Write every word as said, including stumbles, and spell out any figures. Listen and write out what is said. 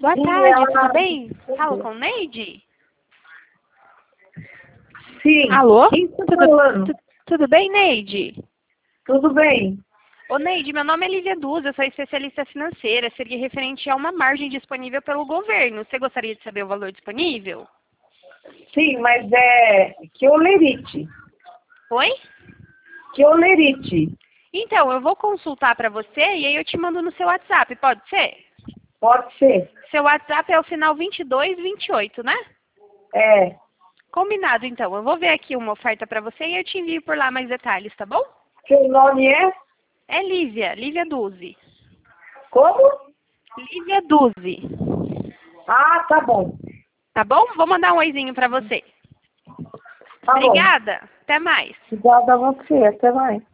Boa Sim, tarde, ela... tudo bem? Falo com Neide? Sim. Alô? Quem está Tudo, falando? tu- tudo bem, Neide? Tudo bem? Ô, Neide, meu nome é Lívia Duz, eu sou especialista financeira. Seria referente a uma margem disponível pelo governo. Você gostaria de saber o valor disponível? Sim, mas é quiolerite. Oi? Quiolerite. Então, eu vou consultar para você e aí eu te mando no seu WhatsApp, pode ser? Pode ser. Seu WhatsApp é o final vinte e dois vinte e oito, né? É. Combinado, então. Eu vou ver aqui uma oferta para você e eu te envio por lá mais detalhes, tá bom? Seu nome é? É Lívia, Lívia Duzi. Como? Lívia Duzi. Ah, tá bom. Tá bom? Vou mandar um oizinho para você. Tá bom. Obrigada. Até mais. Obrigada a você. Até mais.